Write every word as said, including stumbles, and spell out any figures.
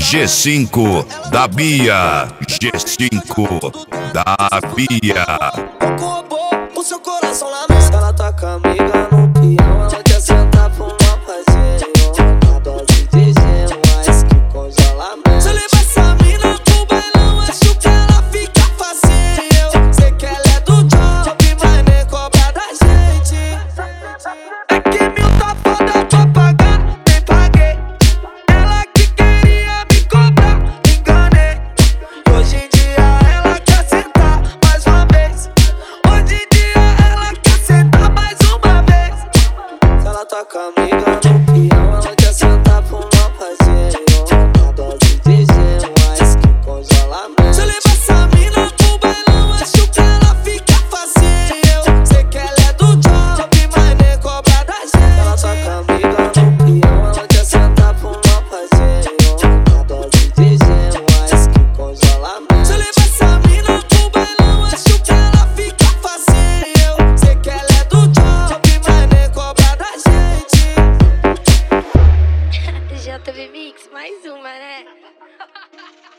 G cinco da Bia, G cinco da Bia. Roubou o seu coração lá no... Ela tá com a amiga no peão, ela quer sentar pra uma fazer uma dose de gelo, mais que congelamento. Se eu levar essa mina pro bailão, acho que ela fica facinho. Sei que ela é do job, mas nem cobra da gente. É que mil tá foda, eu tô pagando, nem paguei. Ela que queria me cobrar, me enganei. Hoje em dia ela quer sentar mais uma vez. Hoje em dia ela quer sentar mais uma vez. Se ela tá com a amiga no peão, ela quer sentar pra uma fazer uma dose de gelo, mais que congelamento. Se eu levar essa mina pro bailão, acho que ela fica facinho. Sei que ela é do job, mas nem cobra da gente. Ela tá com a amiga no peão, ela quer sentar pra uma fazer uma dose de gelo, mais que congelamento. Se eu levar essa mina pro bailão, acho que ela fica facinho. Sei que ela é do job, mas nem cobra da gente. J B Mix, mais uma, né?